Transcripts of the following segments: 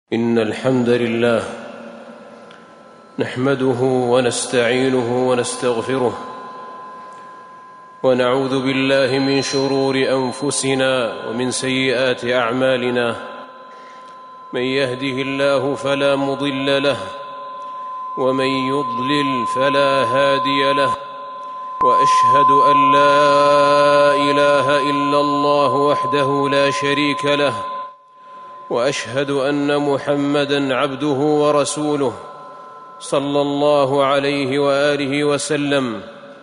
إن الحمد لله نحمده ونستعينه ونستغفره ونعوذ بالله من شرور أنفسنا ومن سيئات أعمالنا. من يهده الله فلا مضل له ومن يضلل فلا هادي له، وأشهد أن لا إله إلا الله وحده لا شريك له، وأشهد أن محمدًا عبده ورسوله صلى الله عليه وآله وسلم.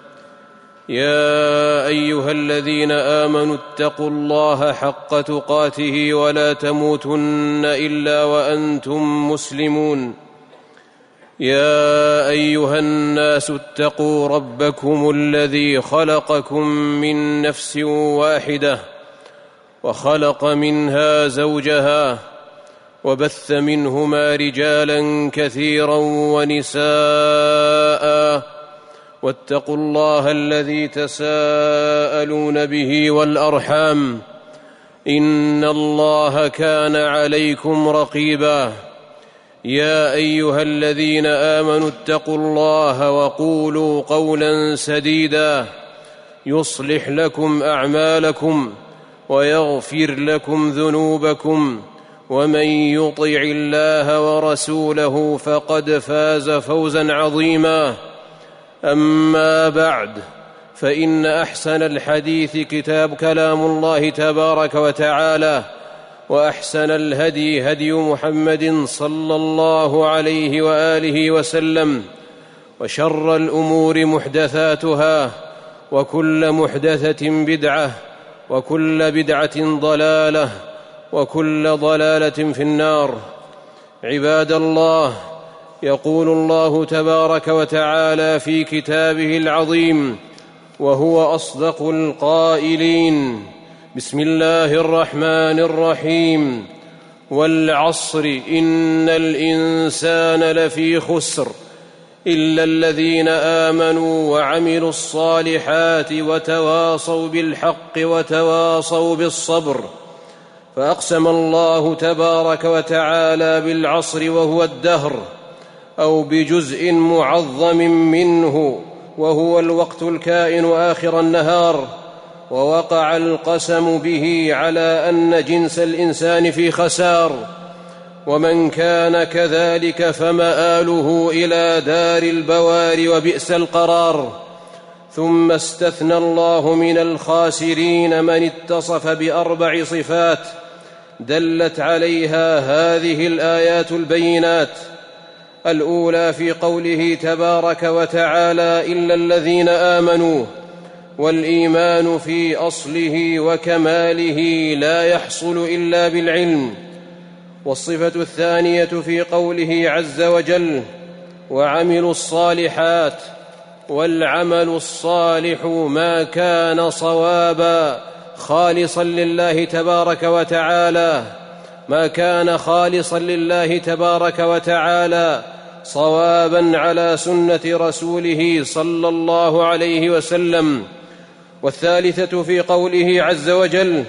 يا أيها الذين آمنوا اتقوا الله حق تقاته ولا تموتن إلا وأنتم مسلمون. يا أيها الناس اتقوا ربكم الذي خلقكم من نفس واحدة وخلق منها زوجها وبث منهما رجالا كثيرا ونساء، واتقوا الله الذي تساءلون به والأرحام، إن الله كان عليكم رقيبا. يا أيها الذين آمنوا اتقوا الله وقولوا قولا سديدا يصلح لكم أعمالكم ويغفر لكم ذنوبكم، ومن يطع الله ورسوله فقد فاز فوزا عظيما. أما بعد، فإن أحسن الحديث كلام الله تبارك وتعالى، وأحسن الهدي هدي محمد صلى الله عليه وآله وسلم، وشر الأمور محدثاتها، وكل محدثة بدعة، وكل بدعة ضلالة، وكل ضلالة في النار. عباد الله، يقول الله تبارك وتعالى في كتابه العظيم وهو أصدق القائلين: بسم الله الرحمن الرحيم: والعصر إن الإنسان لفي خسر إلا الذين آمنوا وعملوا الصالحات وتواصوا بالحق وتواصوا بالصبر. فأقسم الله تبارك وتعالى بالعصر وهو الدهر، أو بجزء معظم منه وهو الوقت الكائن آخر النهار، ووقع القسم به على أن جنس الإنسان في خسار، ومن كان كذلك فمآله إلى دار البوار وبئس القرار. ثم استثنى الله من الخاسرين من اتصف بأربع صفات دلت عليها هذه الآيات البينات. الأولى في قوله تبارك وتعالى: إلا الذين آمنوا، والإيمان في أصله وكماله لا يحصل إلا بالعلم. والصفة الثانية في قوله عز وجل: وعملوا الصالحات. والعمل الصالح ما كان صوابا خالصا لله تبارك وتعالى، ما كان خالصا لله تبارك وتعالى صوابا على سنة رسوله صلى الله عليه وسلم. والثالثة في قوله عز وجل: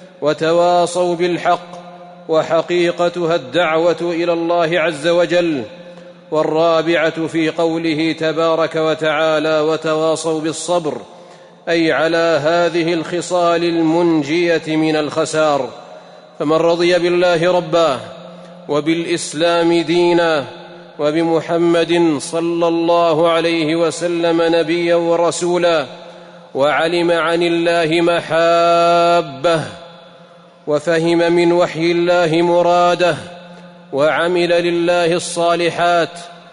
وتواصوا بالحق، وحقيقتها الدعوة إلى الله عز وجل. والرابعة في قوله تبارك وتعالى: وتواصوا بالصبر، أي على هذه الخصال المنجية من الخسار. فمن رضي بالله ربا، وبالإسلام دينا، وبمحمد صلى الله عليه وسلم نبيا ورسولا، وعلم عن الله محابه، وفهم من وحي الله مراده، وعمل لله الصالحات،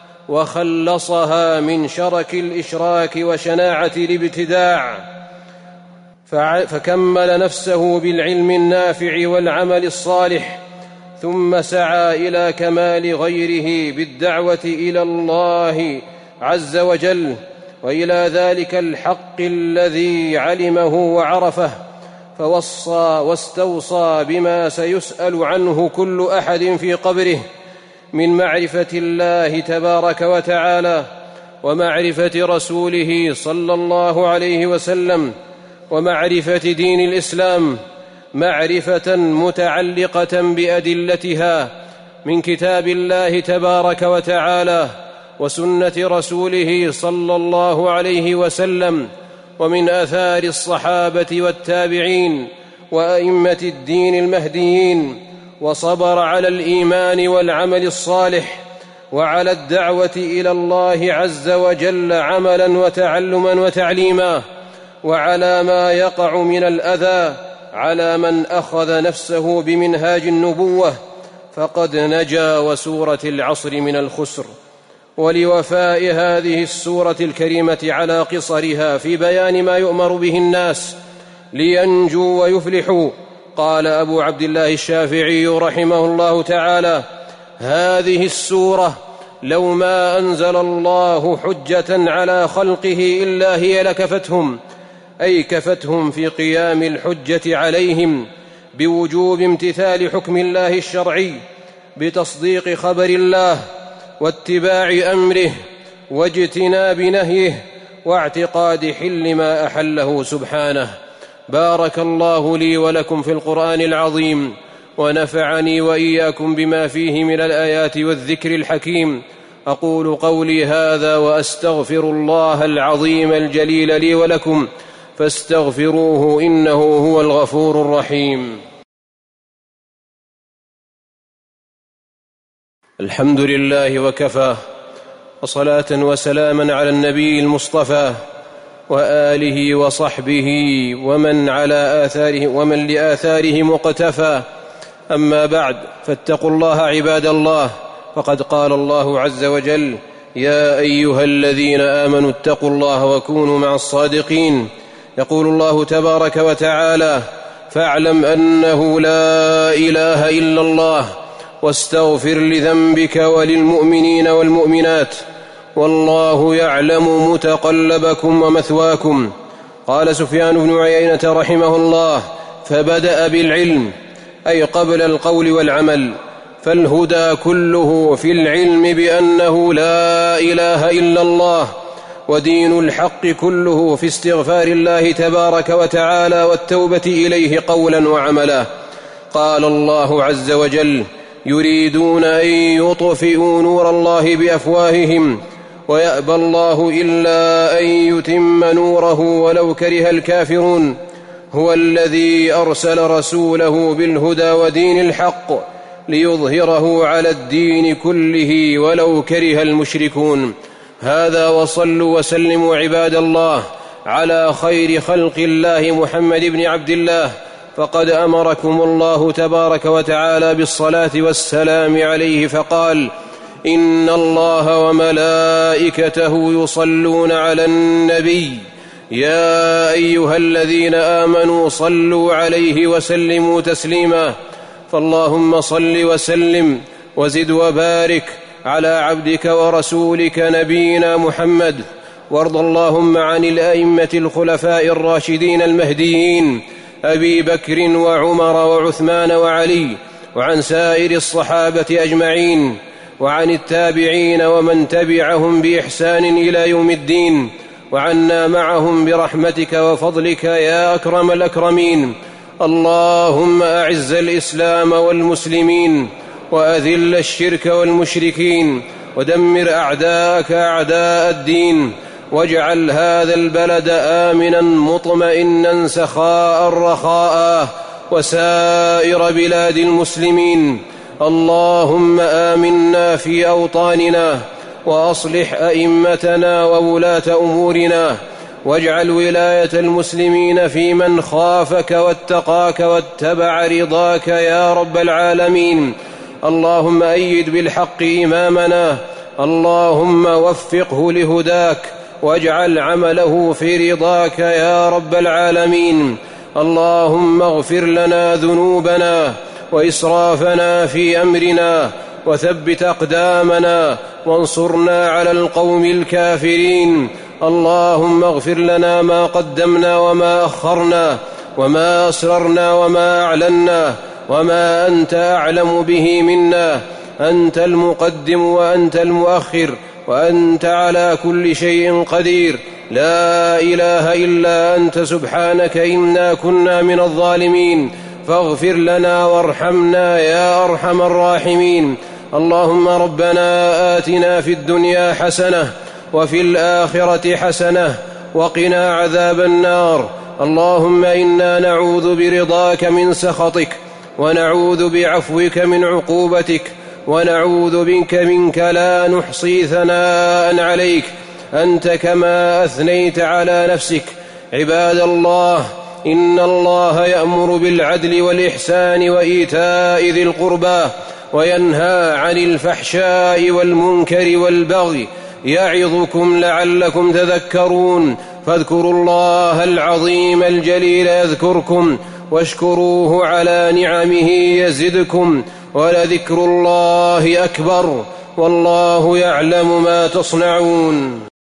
وخلصها من شرك الإشراك وشناعة الابتداع، فكمل نفسه بالعلم النافع والعمل الصالح، ثم سعى إلى كمال غيره بالدعوة إلى الله عز وجل وإلى ذلك الحق الذي علمه وعرفه، فوصى واستوصى بما سيسأل عنه كل أحد في قبره من معرفة الله تبارك وتعالى، ومعرفة رسوله صلى الله عليه وسلم، ومعرفة دين الإسلام معرفة متعلقة بأدلتها من كتاب الله تبارك وتعالى وسنة رسوله صلى الله عليه وسلم، ومن آثار الصحابة والتابعين وأئمة الدين المهديين، وصبر على الإيمان والعمل الصالح وعلى الدعوة إلى الله عز وجل عملا وتعلما وتعليما، وعلى ما يقع من الأذى على من أخذ نفسه بمنهاج النبوة فقد نجا، وسورة العصر من الخسر. ولوفاء هذه السورة الكريمة على قصرها في بيان ما يؤمر به الناس لينجوا ويفلحوا، قال أبو عبد الله الشافعي رحمه الله تعالى: هذه السورة لو ما أنزل الله حجة على خلقه إلا هي لكفتهم، أي كفتهم في قيام الحجة عليهم بوجوب امتثال حكم الله الشرعي، بتصديق خبر الله واتباع أمره واجتناب نهيه واعتقاد حل ما أحله سبحانه. بارك الله لي ولكم في القرآن العظيم، ونفعني وإياكم بما فيه من الآيات والذكر الحكيم. أقول قولي هذا وأستغفر الله العظيم الجليل لي ولكم، فاستغفروه إنه هو الغفور الرحيم. الحمد لله وكفى، وصلاة وسلاما على النبي المصطفى وآله وصحبه ومن لآثاره مقتفى. أما بعد، فاتقوا الله عباد الله، فقد قال الله عز وجل: يا أيها الذين آمنوا اتقوا الله وكونوا مع الصادقين. يقول الله تبارك وتعالى: فاعلم أنه لا إله إلا الله واستغفر لذنبك وللمؤمنين والمؤمنات والله يعلم متقلبكم ومثواكم. قال سفيان بن عيينة رحمه الله: فبدأ بالعلم، أي قبل القول والعمل، فالهدى كله في العلم بأنه لا إله إلا الله، ودين الحق كله في استغفار الله تبارك وتعالى والتوبة إليه قولا وعملا. قال الله عز وجل: يريدون أن يطفئوا نور الله بأفواههم ويأبى الله إلا أن يتم نوره ولو كره الكافرون. هو الذي أرسل رسوله بالهدى ودين الحق ليظهره على الدين كله ولو كره المشركون. هذا، وصلوا وسلموا عباد الله على خير خلق الله محمد بن عبد الله، فقد أمركم الله تبارك وتعالى بالصلاة والسلام عليه، فقال: إن الله وملائكته يصلون على النبي يا أيها الذين آمنوا صلوا عليه وسلموا تسليما. فاللهم صل وسلم وزد وبارك على عبدك ورسولك نبينا محمد، وارض اللهم عن الأئمة الخلفاء الراشدين المهديين أبي بكر وعمر وعثمان وعلي، وعن سائر الصحابة أجمعين، وعن التابعين ومن تبعهم بإحسان إلى يوم الدين، وعنا معهم برحمتك وفضلك يا أكرم الأكرمين. اللهم أعز الإسلام والمسلمين، وأذل الشرك والمشركين، ودمر أعداءك أعداء الدين، واجعل هذا البلد آمنا مطمئنا سخاء رخاء، وسائر بلاد المسلمين. اللهم آمنا في أوطاننا، وأصلح أئمتنا وولاة أمورنا، واجعل ولاية المسلمين في من خافك واتقاك واتبع رضاك يا رب العالمين. اللهم أيد بالحق إمامنا، اللهم وفقه لهداك، واجعل عمله في رضاك يا رب العالمين. اللهم اغفر لنا ذنوبنا وإسرافنا في أمرنا، وثبت أقدامنا، وانصرنا على القوم الكافرين. اللهم اغفر لنا ما قدمنا وما أخرنا، وما أسررنا وما أعلنا، وما أنت أعلم به منا. أنت المقدم وأنت المؤخر، وأنت على كل شيء قدير. لا إله إلا أنت سبحانك إنا كنا من الظالمين، فاغفر لنا وارحمنا يا أرحم الراحمين. اللهم ربنا آتنا في الدنيا حسنة وفي الآخرة حسنة وقنا عذاب النار. اللهم إنا نعوذ برضاك من سخطك ونعوذ بعفوك من عقوبتك ونعوذ بك منك لا نحصي ثناء عليك أنت كما أثنيت على نفسك. عباد الله، إن الله يأمر بالعدل والإحسان وإيتاء ذي القربى وينهى عن الفحشاء والمنكر والبغي يعظكم لعلكم تذكرون. فاذكروا الله العظيم الجليل يذكركم واشكروه على نعمه يزدكم ولذكر الله أكبر والله يعلم ما تصنعون.